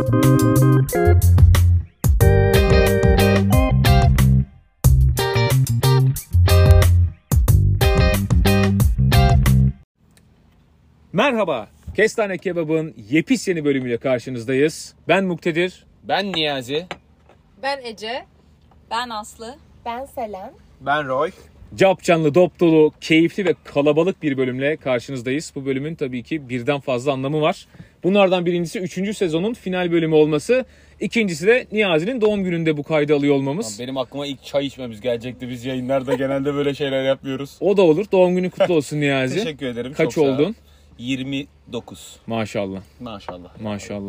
Merhaba, Kestane Kebap'ın yepyeni bölümüyle karşınızdayız. Ben Muktedir. Ben Niyazi. Ben Ece. Ben Aslı. Ben Selen. Ben Roy. Capcanlı, dop dolu, keyifli ve kalabalık bir bölümle karşınızdayız. Bu bölümün tabii ki birden fazla anlamı var. Bunlardan birincisi 3. sezonun final bölümü olması. İkincisi de Niyazi'nin doğum gününde bu kaydı alıyor olmamız. Benim aklıma ilk çay içmemiz gelecekti. Biz yayınlarda genelde böyle şeyler yapmıyoruz. O da olur. Doğum günün kutlu olsun Niyazi. Teşekkür ederim. Kaç çok oldun? 29. Maşallah. Maşallah. Maşallah.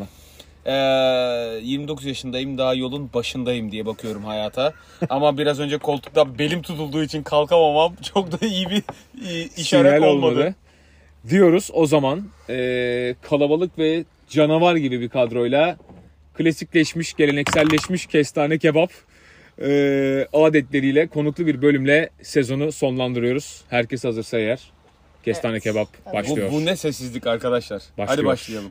29 yaşındayım, daha yolun başındayım diye bakıyorum hayata. Ama biraz önce koltukta belim tutulduğu için kalkamamam çok da iyi bir işaret Sinyal olmadı. Diyoruz o zaman kalabalık ve canavar gibi bir kadroyla klasikleşmiş, gelenekselleşmiş Kestane Kebap adetleriyle konuklu bir bölümle sezonu sonlandırıyoruz. Herkes hazırsa eğer Kestane Kebap başlıyor. Bu ne sessizlik arkadaşlar. Başlıyor. Hadi başlayalım.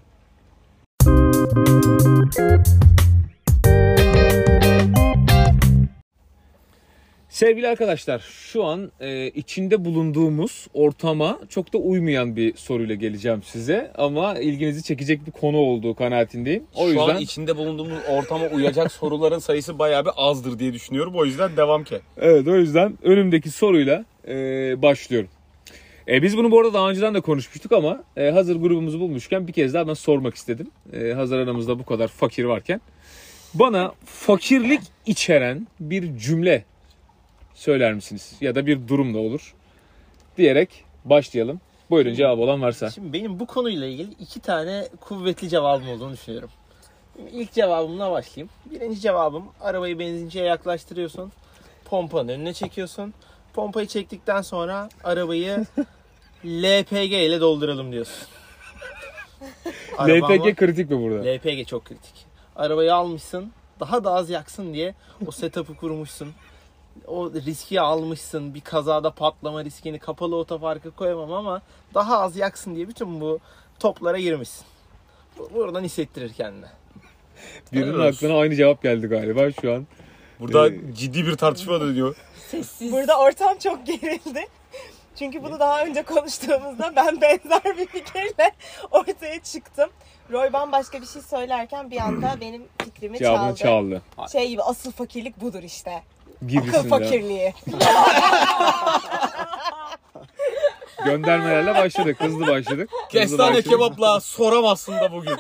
Sevgili arkadaşlar, şu an içinde bulunduğumuz ortama çok da uymayan bir soruyla geleceğim size. Ama ilginizi çekecek bir konu olduğu kanaatindeyim. Şu an içinde bulunduğumuz ortama uyacak soruların sayısı bayağı bir azdır diye düşünüyorum. O yüzden devam ki. Evet, o yüzden önümdeki soruyla başlıyorum. Biz bunu bu arada daha önceden de konuşmuştuk ama hazır grubumuzu bulmuşken bir kez daha ben sormak istedim. Hazır aramızda bu kadar fakir varken. Bana fakirlik içeren bir cümle söyler misiniz? Ya da bir durum da olur. Diyerek başlayalım. Buyurun, cevap olan varsa. Şimdi benim bu konuyla ilgili 2 tane kuvvetli cevabım olduğunu düşünüyorum. Şimdi ilk cevabımla başlayayım. Birinci cevabım, arabayı benzinciye yaklaştırıyorsun. Pompanın önüne çekiyorsun. Pompayı çektikten sonra arabayı LPG ile dolduralım diyorsun. LPG kritik mi burada? LPG çok kritik. Arabayı almışsın, daha da az yaksın diye o setup'ı kurmuşsun. O riski almışsın. Bir kazada patlama riskini, kapalı otoparka koyamam ama daha az yaksın diye bütün bu toplara girmişsin. Buradan hissettirir kendine. Birinin aklına aynı cevap geldi galiba şu an. Burada ciddi bir tartışma dönüyor. Sessiz. Burada ortam çok gerildi. Çünkü bunu daha önce konuştuğumuzda ben benzer bir fikirle ortaya çıktım. Roy bambaşka bir şey söylerken bir anda benim fikrimi çaldı. Şey gibi, asıl fakirlik budur işte. Akıl fakirliği. Göndermelerle başladık. Hızlı başladık. Kestane kebapla soramazsın da bugün.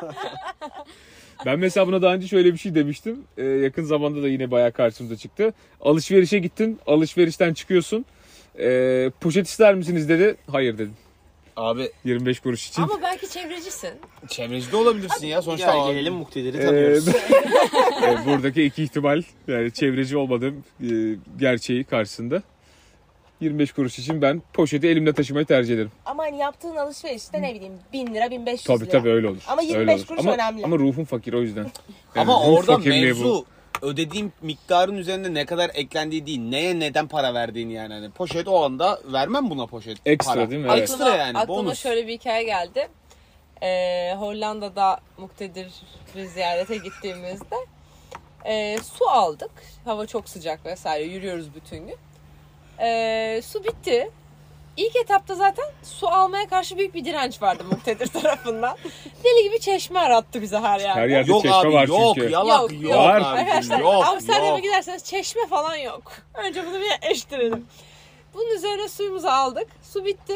Ben mesela buna daha önce şöyle bir şey demiştim. Yakın zamanda da yine bayağı karşımıza çıktı. Alışverişe gittin. Alışverişten çıkıyorsun. Poşet ister misiniz dedi. Hayır dedim. Abi 25 kuruş için. Ama belki çevrecisin. Çevreci de olabilirsin ya. Sonuçta Ya gelelim, Muktediri tanıyoruz. Buradaki iki ihtimal, yani çevreci olmadığım gerçeği karşısında. 25 kuruş için ben poşeti elimde taşımayı tercih ederim. Ama hani yaptığın alışverişte ne bileyim 1000 lira 1500 lira. Tabii öyle olur. Ama 25 kuruş önemli. Ama ruhum fakir, o yüzden. Ama ruh orada fakirliği mevzu ödediğim miktarın üzerinde ne kadar eklendiği değil. Neye neden para verdiğini yani. Hani poşet o anda vermem buna poşet. Ekstra para. değil mi? Evet. Ekstra yani. Aklıma Bonus. şöyle bir hikaye geldi. Hollanda'da Muktedir'i ziyarete gittiğimizde su aldık. Hava çok sıcak vesaire. Yürüyoruz bütün gün. Su bitti. İlk etapta zaten su almaya karşı büyük bir direnç vardı Muktedir tarafından. Deli gibi çeşme arattı bize her yerde. Her yerde Yok çeşme abi var yok çünkü. yalak yok Var. abi. Arkadaşlar Yok, Amsterdam'a yok. giderseniz çeşme falan yok. Önce bunu bir eştirelim. Bunun üzerine suyumuzu aldık. Su bitti.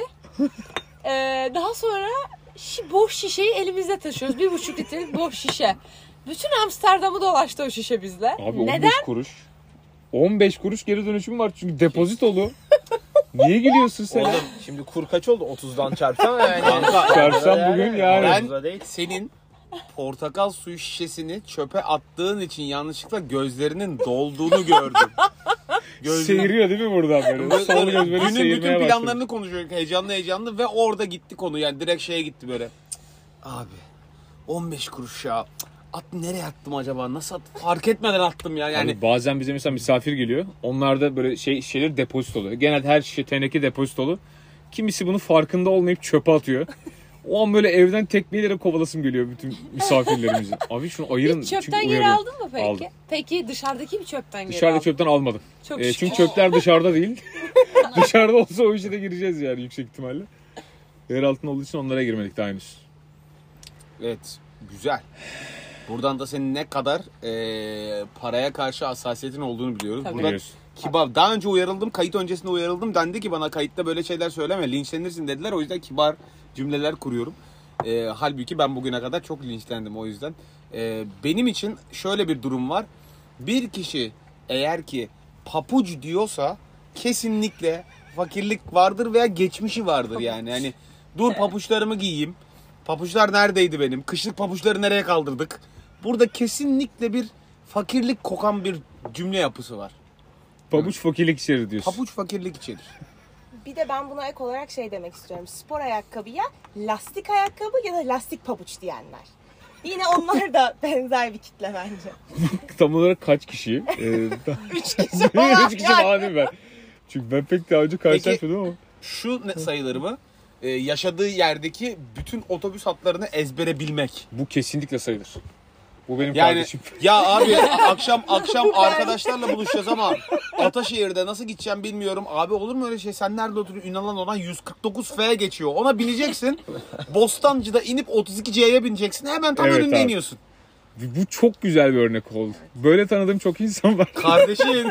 Daha sonra boş şişeyi elimizde taşıyoruz. 1,5 litrelik boş şişe. Bütün Amsterdam'ı dolaştı o şişe bizle. Abi 15 Neden? kuruş. 15 kuruş geri dönüşüm var çünkü depozitolu. Niye gülüyorsun sen? Oğlum şimdi kur kaç oldu? 30'dan çarpsana yani. Kanka, Çarpsam bugün yani. Ben senin portakal suyu şişesini çöpe attığın için yanlışlıkla gözlerinin dolduğunu gördüm. Seyiriyor değil mi buradan böyle? Sol göz böyle Günün seyirmeye bütün başladı. planlarını konuşuyor heyecanlı ve orada gitti konu yani direkt şeye gitti böyle. Abi 15 kuruş ya. Nereye attım acaba? Nasıl attım? Fark etmeden attım ya. Yani Abi bazen bize mesela misafir geliyor. Onlarda böyle şeyler depozitolu. Genelde her şişe teneke depozitolu. Kimisi bunu farkında olmayıp çöpe atıyor. O an böyle evden tekmelere kovalasım geliyor bütün misafirlerimizin. Abi şunu ayırın. Hiç çünkü çöpten geri uyarıyorum. aldın mı peki? Aldım. Peki dışarıdaki bir çöpten geri Dışarıda aldın. çöpten almadım. Çok Çünkü şükür. çöpler dışarıda değil. Dışarıda olsa o işe de gireceğiz yani yüksek ihtimalle. Yer altında olduğu için onlara girmedik daha henüz. Evet, güzel. Buradan da senin ne kadar paraya karşı hassasiyetin olduğunu biliyoruz. Tabii. Buradan Biliyoruz. kibar. Daha önce uyarıldım, kayıt öncesinde uyarıldım. Dendi ki bana kayıtta böyle şeyler söyleme, linçlenirsin dediler. O yüzden kibar cümleler kuruyorum. Halbuki ben bugüne kadar çok linçlendim o yüzden. Benim için şöyle bir durum var. Bir kişi eğer ki papuç diyorsa kesinlikle fakirlik vardır veya geçmişi vardır yani. Hani dur papuçlarımı giyeyim. Papuçlar neredeydi benim? Kışlık papuçları nereye kaldırdık? Burada kesinlikle bir fakirlik kokan bir cümle yapısı var. Pabuç fakirlik içerir diyorsun. Papuç fakirlik içerir. Bir de ben buna ek olarak şey demek istiyorum. Spor ayakkabıya lastik ayakkabı ya da lastik pabuç diyenler. Yine onlar da benzer bir kitle bence. Tam olarak kaç kişi? 3 kişi falan. 3 kişi falan değil mi ben? Çünkü ben pek daha önce karşılaşmadım ama. Şu ne sayılır mı? Yaşadığı yerdeki bütün otobüs hatlarını ezbere bilmek. Bu kesinlikle sayılır. Bu benim Yani kardeşim. ya abi akşam arkadaşlarla buluşacağız ama Ataşehir'de nasıl gideceğim bilmiyorum. Abi olur mu öyle şey? Sen nerede oturuyorsun? Ünalan olan 149F geçiyor. Ona bineceksin. Bostancı'da inip 32C'ye bineceksin. Hemen tam Evet önünde abi. iniyorsun. Bu çok güzel bir örnek oldu. Böyle tanıdığım çok insan var. Kardeşim.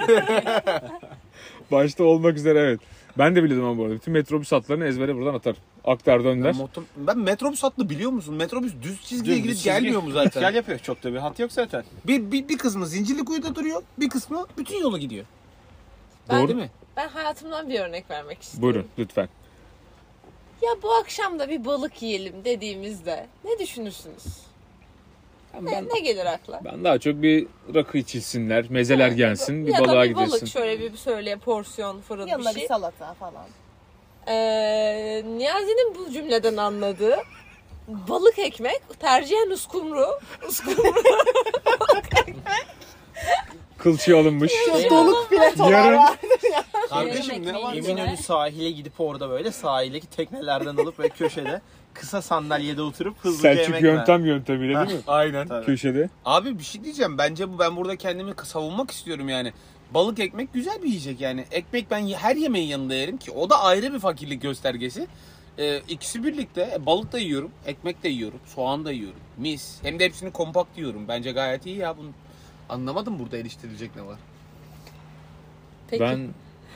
Başta olmak üzere evet. Ben de biliyordum ama bu arada. Bütün metrobüs hatlarını ezbere buradan atarım. Aktar dönder. Ben metrobüs hattı biliyor musun? Metrobüs düz çizgiye Düz gidip çizgi. gelmiyor mu zaten? Gel yapıyor. Çok da bir hat yok zaten. Bir kısmı Zincirlikuyu'da duruyor. Bir kısmı bütün yolu gidiyor. Ben- Değil mi? Ben hayatımdan bir örnek vermek istiyorum. Buyurun lütfen. Ya bu akşam da bir balık yiyelim dediğimizde ne düşünürsünüz? Ne gelir akla? Ben daha çok bir rakı içilsinler, mezeler gelsin, bir ya da balığa bir balık gidilsin. şöyle bir söyle porsiyon fırın Yanına bir bir şey. salata falan. Niyazi'nin bu cümleden anladığı balık ekmek tercihen uskumru. Kılçığı alınmış. Doluk filetolar Yarın- var. Kardeşim ne var? ekmeği- Eminönü sahile gidip orada böyle sahildeki teknelerden alıp böyle köşede kısa sandalyede oturup hızlıca Selçuk yemek yöntemiyle değil mi? Aynen. Tabii. Köşede. Abi bir şey diyeceğim. Bence ben burada kendimi savunmak istiyorum yani. Balık ekmek güzel bir yiyecek yani. Ekmek ben her yemeğin yanında yerim ki. O da ayrı bir fakirlik göstergesi. İkisi birlikte balık da yiyorum, ekmek de yiyorum, soğan da yiyorum. Mis. Hem de hepsini kompakt yiyorum. Bence gayet iyi ya bunu. Anlamadım burada eleştirilecek ne var. Peki Ben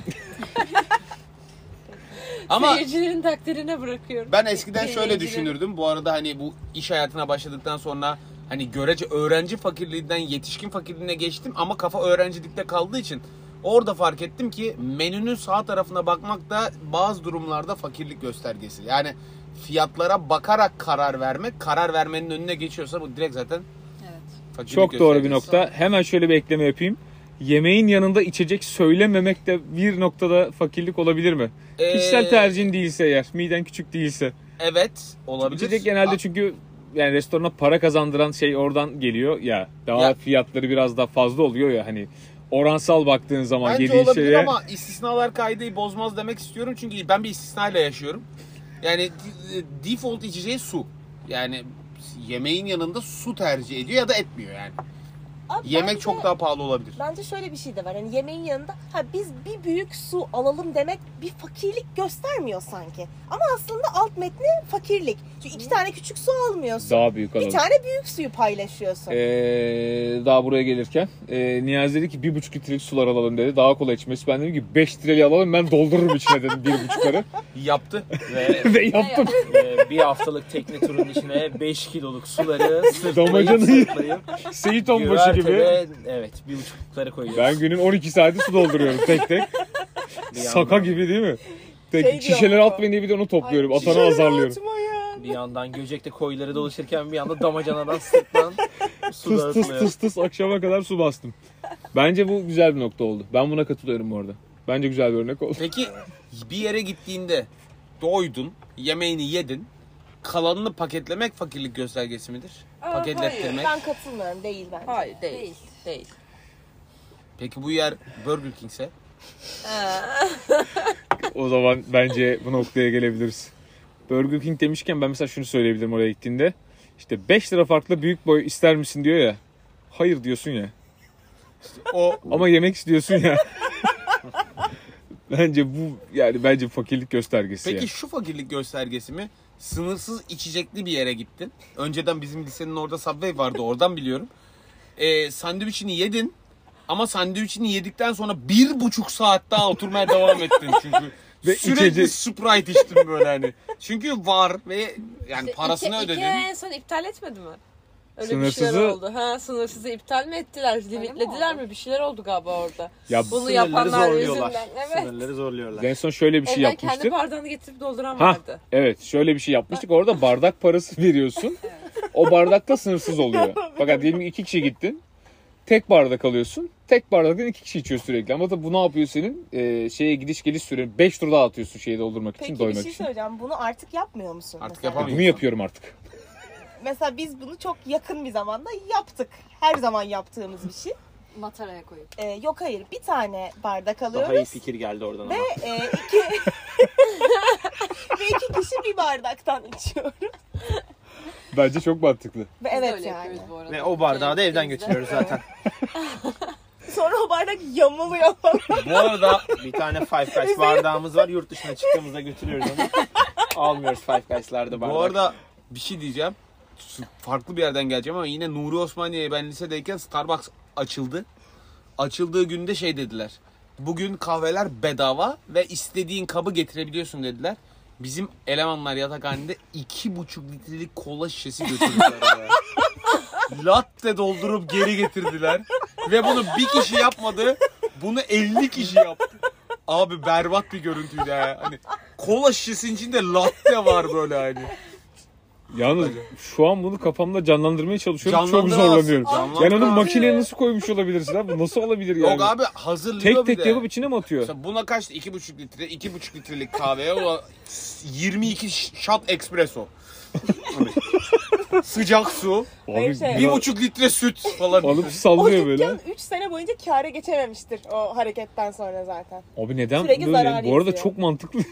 Ama seyircilerin takdirine bırakıyorum. ben eskiden şöyle Seyircilerin- düşünürdüm. Bu arada hani bu iş hayatına başladıktan sonra hani görece öğrenci fakirliğinden yetişkin fakirliğine geçtim ama kafa öğrencilikte kaldığı için orada fark ettim ki menünün sağ tarafına bakmak da bazı durumlarda fakirlik göstergesi. Yani fiyatlara bakarak karar vermenin önüne geçiyorsa bu direkt zaten fakirlik çok doğru bir göstergesi. nokta. Hemen şöyle bir ekleme yapayım. Yemeğin yanında içecek söylememek de bir noktada fakirlik olabilir mi? Kişisel tercihin değilse eğer, miden küçük değilse. Evet, olabilir. İçecek genelde çünkü yani restorana para kazandıran şey oradan geliyor ya. Daha Ya- fiyatları biraz daha fazla oluyor ya hani oransal baktığın zaman Bence yediğin olabilir şeye. ama istisnalar kaideyi bozmaz demek istiyorum. Çünkü ben bir istisnayla yaşıyorum. Yani default içeceği su. Yani yemeğin yanında su tercih ediyor ya da etmiyor yani. Abi Yemek bence- çok daha pahalı olabilir. Bence şöyle bir şey de var. Hani yemeğin yanında biz bir büyük su alalım demek bir fakirlik göstermiyor sanki. Ama aslında alt metni fakirlik. Çünkü 2 tane küçük su almıyorsun. Daha büyük Bir alalım. tane büyük suyu paylaşıyorsun. Daha buraya gelirken Niyazi dedi ki 1,5 litrelik sular alalım dedi. Daha kolay içmesi. Ben dedim ki 5 litreli alalım ben doldururum içine dedim 1,5'ları. Yaptı. Ve yaptım. Ve bir haftalık tekne turunun içine 5 kiloluk suları Damacanayı- sırtlayıp Seyit onbaşı gibi. güvertede, evet 1,5'lukları koyuyoruz. Ben günün 12 saati su dolduruyorum tek tek. Bir Saka yandan- gibi değil mi? Şey Tek diyor şişeleri bu. atmayın diye bir de onu topluyorum. Ay, Atanı şişeleri azarlıyorum. atmayın. Bir yandan Göcek'te koyları dolaşırken bir yandan damacanadan sırtlan su Tıs tıs dağıtılıyor. tıs tıs akşama kadar su bastım. Bence bu güzel bir nokta oldu. Ben buna katılıyorum bu arada. Bence güzel bir örnek oldu. Peki bir yere gittiğinde doydun, yemeğini yedin. Kalanını paketlemek fakirlik göstergesi midir? Paketlettirmek. Ben katılmıyorum. Değil bence. Hayır değil. Peki bu yer Burger King'se? O zaman bence bu noktaya gelebiliriz. Burger King demişken ben mesela şunu söyleyebilirim oraya gittiğinde. İşte 5 lira farklı büyük boy ister misin diyor ya. Hayır diyorsun ya. O Ama yemek istiyorsun ya. Bence fakirlik göstergesi Peki ya. şu fakirlik göstergesi mi? Sınırsız içecekli bir yere gittin. Önceden bizim lisenin orada Subway vardı. Oradan biliyorum. Sandviçini yedin. Ama sandviçini yedikten sonra 1,5 saat daha oturmaya devam ettin çünkü. Ve Sürekli içecek. Sprite içtin böyle hani. Çünkü var ve yani parasını İki ödedin. en son iptal etmedi mi? Öyle bir şeyler Sınırsızı- oldu. Ha, sınırsızı iptal mi ettiler? Limitlediler mi? Bir şeyler oldu galiba orada. Ya Bunu Sınırları yapanlar zorluyorlar. yüzünden. Evet. Sınırları zorluyorlar. en son şöyle bir şey Evden kendi yapmıştık. bardağını getirip dolduran Ha, vardı. evet şöyle bir şey yapmıştık. Orada bardak parası veriyorsun. O bardakta sınırsız oluyor. Fakat diyelim ki 2 kişi gittin. Tek bardak alıyorsun. Tek bardaktan 2 kişi içiyor sürekli. Ama tabii bu ne yapıyor senin? Şeye gidiş geliş süren 5 tur daha atıyorsun şeyi doldurmak için, Peki bir doymak şey için. söyleyeceğim. Bunu artık yapmıyor musun? Artık mesela? yapamıyorum. Bunu yapıyorum artık. Mesela biz bunu çok yakın bir zamanda yaptık. Her zaman yaptığımız bir şey. Mataraya koyup. Yok hayır, bir tane bardak Daha iyi alıyoruz. fikir geldi oradan ama. İki... Ve 2 kişi bir bardaktan içiyoruz. Bence çok mantıklı. Ve Biz de evet öyle yani. yapıyoruz bu arada. Ve o bardağı da evden Gittiğimizde. götürüyoruz zaten. Sonra o bardak yamuluyor falan. Bu arada bir tane Five Guys bardağımız var. Yurt dışına çıktığımızda götürüyoruz onu. Almıyoruz Five Guys'larda bardak. Bu arada bir şey diyeceğim. Farklı bir yerden geleceğim ama yine Nuri Osmaniye'ye ben lisedeyken Starbucks açıldı. Açıldığı günde şey dediler. Bugün kahveler bedava ve istediğin kabı getirebiliyorsun dediler. Bizim elemanlar yatakhanede 2,5 litrelik kola şişesi götürdüler oraya. Latte doldurup geri getirdiler. Ve bunu bir kişi yapmadı. Bunu 50 kişi yaptı. Abi berbat bir görüntüydü ha. Hani kola şişesinin içinde latte var böyle hani. Yalnız şu an bunu kafamda canlandırmaya çalışıyorum. Çok Canlandıramazsın. zorlanıyorum. Canlandıramazsın. Yani onu makineye nasıl koymuş olabilirsin abi? Bu nasıl olabilir yani? Yok abi hazırlıyor Tek bir de. yapıp içine mi atıyor? Mesela buna kaçtı? 2,5 litre, 2,5 litrelik kahveye o 22 shot espresso. Hani sıcak su, Abi Hayır, şey- 1,5 litre süt falan. alıp O sallıyor böyle. dükkan 3 sene boyunca kâra geçememiştir o hareketten sonra zaten. Abi neden Sürekli böyle? zarar Bu arada yazıyor. çok mantıklı.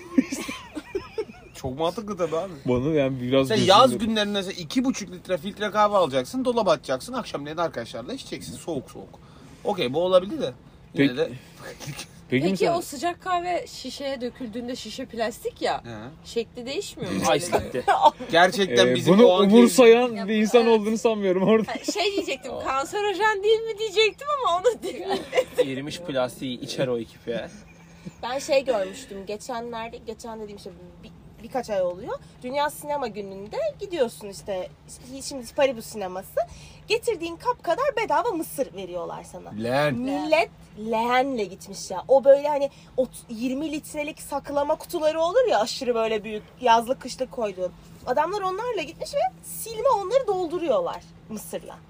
Çok mantıklı tabii abi. Bana yani biraz Sen yaz günlerinde mesela 2,5 litre filtre kahve alacaksın, dolaba atacaksın, akşamleyin arkadaşlarla içeceksin soğuk soğuk. Okey bu olabilir de. Yine Peki- de. Peki, Peki mesela o sıcak kahve şişeye döküldüğünde şişe plastik ya. He. Şekli değişmiyor mu? Ice latte. Gerçekten bizim bunu o anki... umursayan bir insan olduğunu sanmıyorum orada. Ha, şey diyecektim, kanserojen değil mi diyecektim ama onu değil. Erimiş plastiği içer o ekip ya. Ben şey görmüştüm geçen dediğim şey birkaç ay oluyor. Dünya Sinema Günü'nde gidiyorsun işte şimdi Paribus sineması. Getirdiğin kap kadar bedava mısır veriyorlar sana. Lan. Millet leğenle gitmiş ya. O böyle hani 20 litrelik saklama kutuları olur ya aşırı böyle büyük yazlık kışlık koyduğun. Adamlar onlarla gitmiş ve silme onları dolduruyorlar mısırla.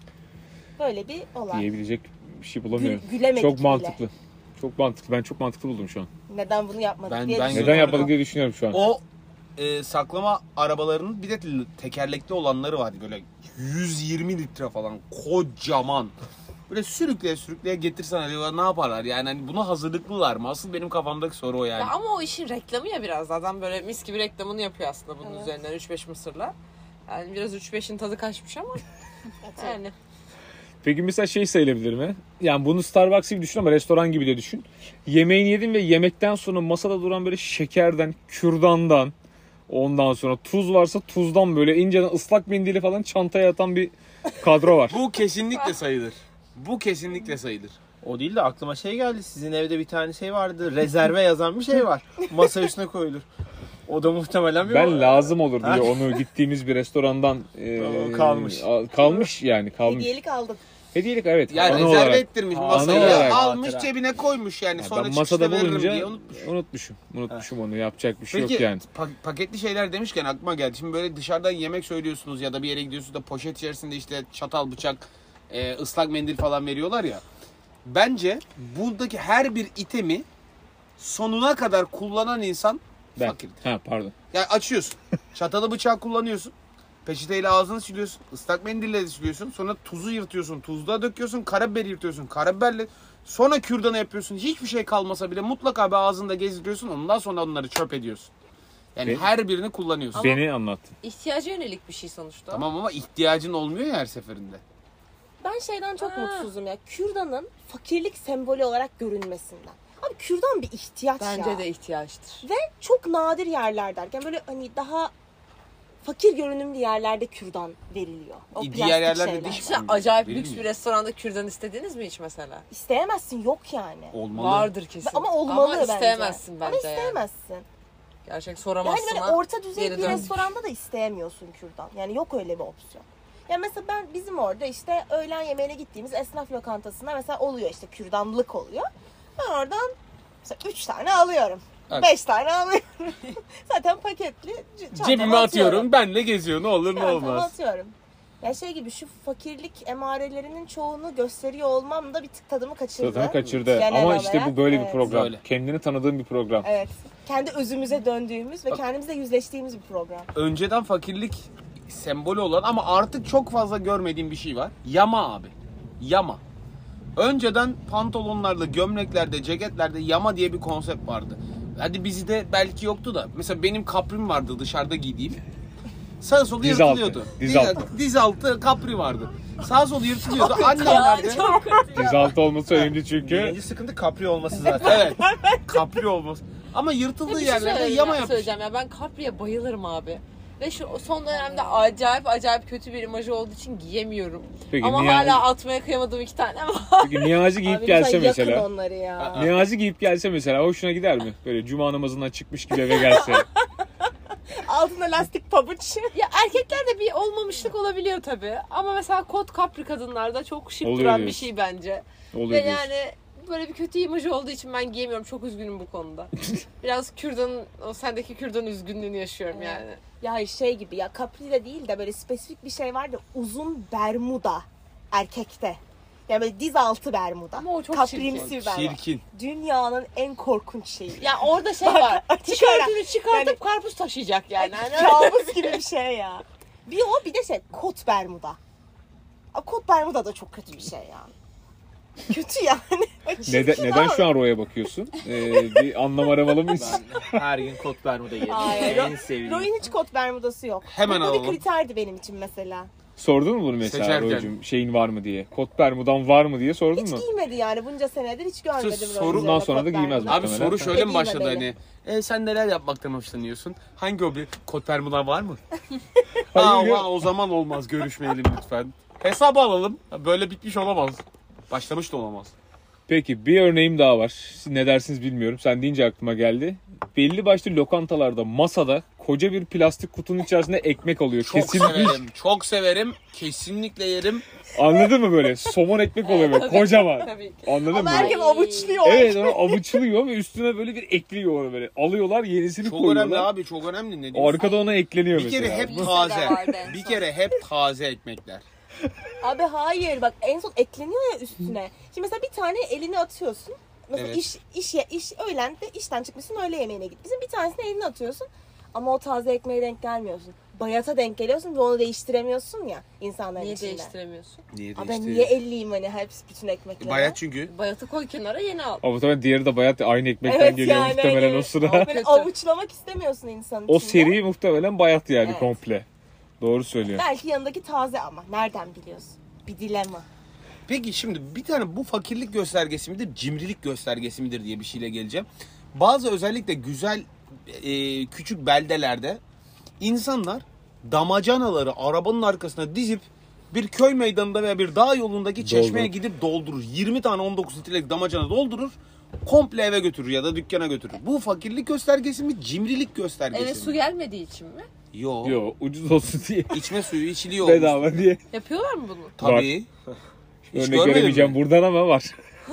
Böyle bir olay. Diyebilecek bir şey bulamıyorum. Gülemedik Çok bile. mantıklı. Çok mantıklı. Ben çok mantıklı buldum şu an. Neden bunu yapmadık Ben- diye ben- düşünüyorum. Neden yapmadık diye düşünüyorum şu an. O saklama arabalarının bir de tekerlekli olanları vardı böyle 120 litre falan kocaman. Böyle sürükleye sürükleye getirsen acaba ne yaparlar? Yani hani buna hazırlıklılar mı? Asıl benim kafamdaki soru o yani. Ya ama o işin reklamı ya biraz. Adam böyle mis gibi reklamını yapıyor aslında bunun üzerinden 3-5 mısırla. Yani biraz 3-5'in tadı kaçmış ama. Yani. Peki mesela şey sayılabilir mi? Yani bunu Starbucks gibi düşün ama restoran gibi de düşün. Yemeğini yedin ve yemekten sonra masada duran böyle şekerden, kürdandan, ondan sonra tuz varsa tuzdan böyle inceden ıslak mendili falan çantaya atan bir kadro var. Bu kesinlikle sayılır. Bu kesinlikle sayılır. O değil de aklıma şey geldi. Sizin evde bir tane şey vardı. Rezerve yazan bir şey var. Masa üstüne koyulur. O da muhtemelen bir... Ben lazım olur diye onu gittiğimiz bir restorandan Kalmış. kalmış yani kalmış. Hediyelik aldım. Hediyelik evet. Yani ana rezerve olarak. ettirmiş Ana masayı olarak. almış Hatıra. cebine koymuş yani Yani sonra ben çıkışta masada veririm bulunca diye unutmuş. unutmuşum onu yapacak bir şey Peki yok yani. paketli şeyler demişken aklıma geldi. Şimdi böyle dışarıdan yemek söylüyorsunuz ya da bir yere gidiyorsunuz da poşet içerisinde işte çatal, bıçak, ıslak mendil falan veriyorlar ya. Bence buradaki her bir itemi sonuna kadar kullanan insan Ben. fakirdir. Ha pardon. Yani açıyorsun. Çatalı bıçağı kullanıyorsun. Peçeteyle ağzını siliyorsun. Islak mendille de siliyorsun. Sonra tuzu yırtıyorsun. Tuzluğa döküyorsun. Karabiber yırtıyorsun. Karabiberle sonra kürdanı yapıyorsun. Hiçbir şey kalmasa bile mutlaka bir ağzında gezdiriyorsun. Ondan sonra onları çöp ediyorsun. Yani Ve- her birini kullanıyorsun. Beni anlattın. İhtiyaca yönelik bir şey sonuçta. Tamam ama ihtiyacın olmuyor ya her seferinde. Ben şeyden çok mutsuzum ya. Kürdanın fakirlik sembolü olarak görünmesinden. Abi kürdan bir ihtiyaç ya. Bence de ihtiyaçtır. Ve çok nadir yerler derken böyle hani daha fakir görünümlü yerlerde kürdan veriliyor. O Diğer plastik yerlerde şeyler. diş- İşte acayip Verilmiyor. lüks bir restoranda kürdan istediniz mi hiç mesela? İsteyemezsin, yok yani. Olmalı. Vardır kesin. Ama olmalı Ama bence. isteyemezsin bence. Ama isteyemezsin. Yani. Gerçek Yani soramazsın böyle ha. orta düzey geri bir dön. restoranda da isteyemiyorsun kürdan. Yani yok öyle bir opsiyon. Ya mesela bizim orada işte öğlen yemeğine gittiğimiz esnaf lokantasında mesela oluyor işte kürdanlık oluyor. Ben oradan mesela 3 tane alıyorum. Evet. 5 tane alıyorum. Zaten paketli çantama Cebime atıyorum. Benle geziyor. Ne olur ne Çantama olmaz. atıyorum. Ya şey gibi şu fakirlik emarelerinin çoğunu gösteriyor olmam da bir tık tadımı kaçırdı. Zaten kaçırdı. Genel Ama işte olarak, bu böyle bir evet. program. Böyle. Kendini tanıdığın bir program. Evet. Kendi özümüze döndüğümüz ve kendimizle yüzleştiğimiz bir program. Önceden fakirlik sembolü olan ama artık çok fazla görmediğim bir şey var. Yama abi. Yama. Önceden pantolonlarda, gömleklerde, ceketlerde yama diye bir konsept vardı. Hadi bizde belki yoktu da. Mesela benim kaprim vardı dışarıda giydiğim. Sağ solu Diz altı, yırtılıyordu. diz altı. Diz altı kapri vardı. Sağ solu yırtılıyordu. Annemler de... Dizaltı olması önemli çünkü. Birinci sıkıntı kapri olması zaten. Evet. Kapri olmaz. Ama yırtıldığı Bir şey yerlerde yama yapmış. söyleyeceğim ya, ben Capri'ye bayılırım abi. Ve şu son dönemde acayip kötü bir imajı olduğu için giyemiyorum. Peki, Ama Niyazi- hala atmaya kıyamadığım 2 tane var. Peki Niyazi giyip Abi gelse lütfen yakın mesela. onları ya. Niyazi giyip gelse mesela hoşuna gider mi? Böyle cuma namazından çıkmış gibi eve gelse. Altında lastik pabuç. Ya erkeklerde bir olmamışlık olabiliyor tabii. Ama mesela kot Capri kadınlarda çok şık Oluyor duran bir diyorsun. şey bence. Oluyor Ve diyorsun. yani böyle bir kötü imajı olduğu için ben giyemiyorum. Çok üzgünüm bu konuda. Biraz o sendeki kürdan üzgünlüğünü yaşıyorum yani. Ya şey gibi ya kapri de değil de böyle spesifik bir şey var da uzun bermuda erkekte. Yani böyle diz altı bermuda. Ama o çok Kaprimsi çirkin. bir bermuda. Çirkin. Dünyanın en korkunç şeyi. Ya orada şey var. açık Tişörtünü çıkartıp Yani- karpuz taşıyacak yani. Hani Kabus gibi bir şey ya. Bir o bir de şey kot bermuda. Abi, kot bermuda da çok kötü bir şey yani. Kötü yani. Neden şu an Roy'a bakıyorsun? Bir anlam aramalı mıyız? Her gün kot bermuda giyerim. Hayır. En sevdiğim. Roy'un hiç kot bermudası yok. Hemen Bu bir alalım. kriterdi benim için mesela. Sordun mu bunu mesela Seçerken. Roy'cum? Şeyin var mı diye. Kot bermudan var mı diye sordun Hiç mu? giymedi yani bunca senedir hiç görmedim Soru- Roy'un Bundan üzerinde sonra kot da giymez bermuda. Abi Muhtemelen. soru şöyle mi Dediğime başladı belli. hani? Sen neler yapmaktan hoşlanıyorsun? Hangi hobi? Kot bermuda var mı? Hayır ya. O zaman olmaz. Görüşmeyelim lütfen. Hesabı alalım. Böyle bitmiş olamaz. Başlamış da olamaz. Peki bir örneğim daha var. Siz ne dersiniz bilmiyorum. Sen deyince aklıma geldi. Belli başlı lokantalarda masada koca bir plastik kutunun içerisinde ekmek oluyor. Çok Kesilmiş. severim. Çok severim. Kesinlikle yerim. Anladın mı böyle? Somon ekmek oluyor böyle kocaman. Tabii ki. Anladın Ama mı? herkes avuçluyor. Evet ama avuçluyor ve üstüne böyle bir ekliyor onu böyle. Alıyorlar yenisini Çok önemli koyuyorlar. abi. Çok önemli. Ne diyorsun? Arkada ona ekleniyor Bir mesela. kere hep Lisede taze. vardı en Bir son. kere hep taze ekmekler. Abi hayır bak en son ekleniyor ya üstüne. Şimdi mesela bir tane elini atıyorsun. Mesela Evet. iş öğlen de işten çıkmışsın öğle yemeğine git. Bizim bir tanesini elini atıyorsun ama o taze ekmeğe denk gelmiyorsun. Bayata denk geliyorsun ve onu değiştiremiyorsun ya insanların Niye içinde. değiştiremiyorsun? Niye Abi ben niye elliyim hani hepsi bütün ekmekleri? Bayat çünkü. Bayatı koy kenara, yeni al. Ama tabii diğeri de bayat aynı ekmekten Evet geliyor yani muhtemelen hani o sıra. Böyle Kötü. avuçlamak istemiyorsun insanın O içinde. seri muhtemelen bayat yani Evet. komple. Doğru söylüyor. Belki yanındaki taze ama nereden biliyorsun? Bir dilema. Peki şimdi bir tane bu fakirlik göstergesi midir, cimrilik göstergesi midir diye bir şeyle geleceğim. Bazı özellikle güzel küçük beldelerde insanlar damacanaları arabanın arkasına dizip bir köy meydanında veya bir dağ yolundaki çeşmeye gidip doldurur. 20 tane 19 litrelik damacana doldurur. Komple eve götürür ya da dükkana götürür. Bu fakirlik göstergesi mi, cimrilik göstergesi Eve mi? su gelmediği için mi? Yok. Yo ucuz olsun diye. İçme suyu içiliyor. Bedava diye. Yapıyorlar mı bunu? Tabii. Hiç Örnek görmedin veremeyeceğim mi? buradan ama var.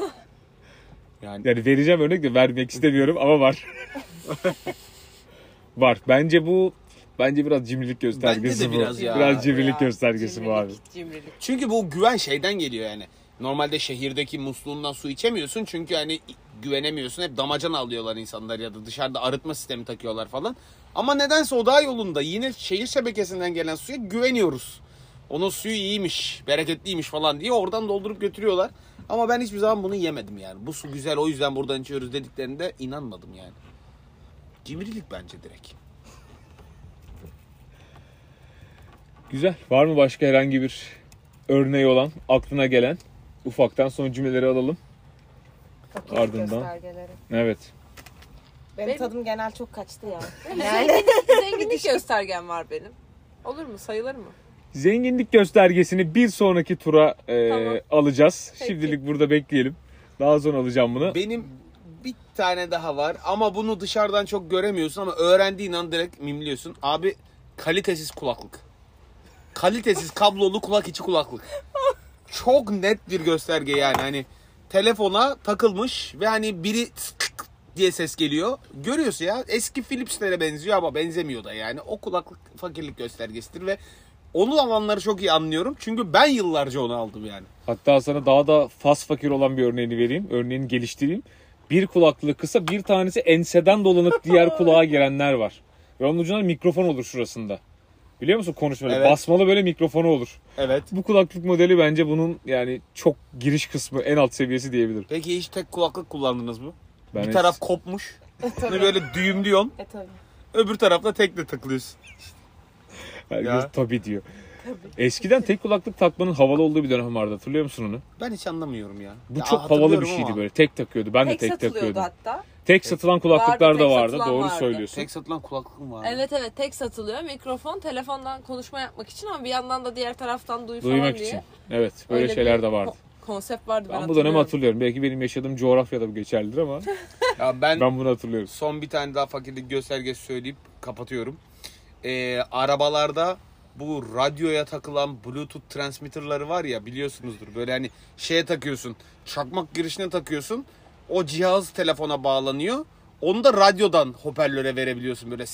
Yani Yani vereceğim örnek de vermek istemiyorum ama var. Var. Bence biraz cimrilik göstergesi Bence de bu. biraz ya. Biraz cimrilik Ya, göstergesi bu abi. Cimrilik. çünkü bu güven şeyden geliyor yani. Normalde şehirdeki musluğundan su içemiyorsun çünkü hani güvenemiyorsun. Hep damacana alıyorlar insanlar ya da dışarıda arıtma sistemi takıyorlar falan. Ama nedense o dağ yolunda yine şehir şebekesinden gelen suya güveniyoruz. Onun suyu iyiymiş, bereketliymiş falan diye oradan doldurup götürüyorlar. Ama ben hiçbir zaman bunu yemedim yani. Bu su güzel o yüzden buradan içiyoruz dediklerinde inanmadım yani. Cimrilik bence direkt. Güzel. Var mı başka herhangi bir örneği olan, aklına gelen? Ufaktan son cümleleri alalım. Fakirlik Ardından. göstergeleri. Evet. Benim tadım genel çok kaçtı ya. Zenginlik göstergem var benim. Olur mu? Sayılır mı? Zenginlik göstergesini bir sonraki tura Tamam. alacağız. Peki. Şimdilik burada bekleyelim. Daha sonra alacağım bunu. Benim bir tane daha var ama bunu dışarıdan çok göremiyorsun ama öğrendiğin an direkt mimliyorsun. Abi kalitesiz kulaklık. Kalitesiz kablolu kulak içi kulaklık. Çok net bir gösterge yani hani telefona takılmış ve hani biri tık diye ses geliyor. Görüyorsun ya eski Philips'lere benziyor ama benzemiyor da yani. O kulaklık fakirlik göstergesidir ve onu alanları çok iyi anlıyorum. Çünkü ben yıllarca onu aldım yani. Hatta sana daha da fas fakir olan bir örneğini vereyim. Örneğini geliştireyim. Bir kulaklığı kısa, bir tanesi enseden dolanıp diğer kulağa gelenler var. Ve onun ucunda mikrofon olur şurasında. Biliyor musun konuşmalı? Evet. Basmalı böyle mikrofonu olur. Evet. Bu kulaklık modeli bence bunun yani çok giriş kısmı, en alt seviyesi diyebilirim. Peki hiç tek kulaklık kullandınız mı? Ben Bir taraf kopmuş. Bunu böyle düğümlüyorsun. Tabii. Öbür tarafta tekle tıklıyorsun. herkes Ya. tabii diyor. Eskiden tek kulaklık takmanın havalı olduğu bir dönem vardı. Hatırlıyor musun onu? Ben hiç anlamıyorum ya. Bu Ya çok havalı bir hatırlıyorum şeydi ama böyle. Tek takıyordu. Ben de Tek tek satılıyordu takıyordum. hatta. Tek satılan kulaklıklar Vardı, da tek vardı. satılan Doğru vardı. söylüyorsun. Tek satılan kulaklığım var. Evet tek satılıyor. Mikrofon telefondan konuşma yapmak için ama bir yandan da diğer taraftan duy falan Duymak diye. için. Evet, böyle Öyle şeyler bir de vardı. Konsept vardı Ben bu dönemi hatırlıyorum. Belki benim yaşadığım coğrafyada bu geçerlidir ama Ya ben ben bunu hatırlıyorum. son bir tane daha fakirlik göstergesi söyleyip kapatıyorum. Arabalarda bu radyoya takılan Bluetooth transmitterları var ya biliyorsunuzdur. Böyle hani şeye takıyorsun. Çakmak girişine takıyorsun. O cihaz telefona bağlanıyor. Onu da radyodan hoparlöre verebiliyorsun. Böyle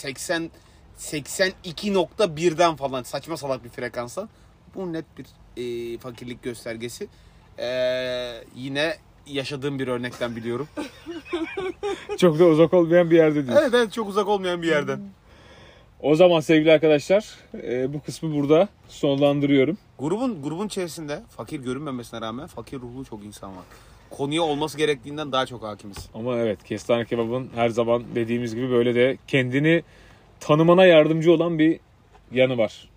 82.1'den falan saçma salak bir frekansa. Bu net bir fakirlik göstergesi. Yine yaşadığım bir örnekten biliyorum. Çok da uzak olmayan bir yerde değil. Evet evet çok uzak olmayan bir yerden. O zaman sevgili arkadaşlar bu kısmı burada sonlandırıyorum. Grubun içerisinde fakir görünmemesine rağmen fakir ruhlu çok insan var. Konuya olması gerektiğinden daha çok hakimiz. Ama evet, kestane kebabın her zaman dediğimiz gibi böyle de kendini tanımana yardımcı olan bir yanı var.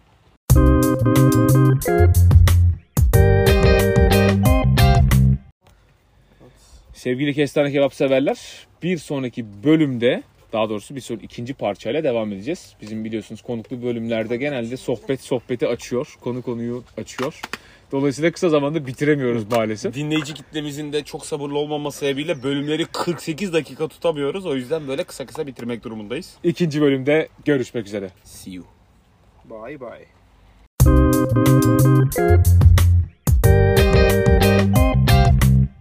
Sevgili kestane kebap severler, bir sonraki bölümde, daha doğrusu bir sonraki ikinci parçayla devam edeceğiz. Bizim biliyorsunuz konuklu bölümlerde genelde sohbeti açıyor, konu konuyu açıyor. Dolayısıyla kısa zamanda bitiremiyoruz maalesef. Dinleyici kitlemizin de çok sabırlı olmaması sebebiyle bölümleri 48 dakika tutamıyoruz. O yüzden böyle kısa kısa bitirmek durumundayız. İkinci bölümde görüşmek üzere. See you. Bye bye.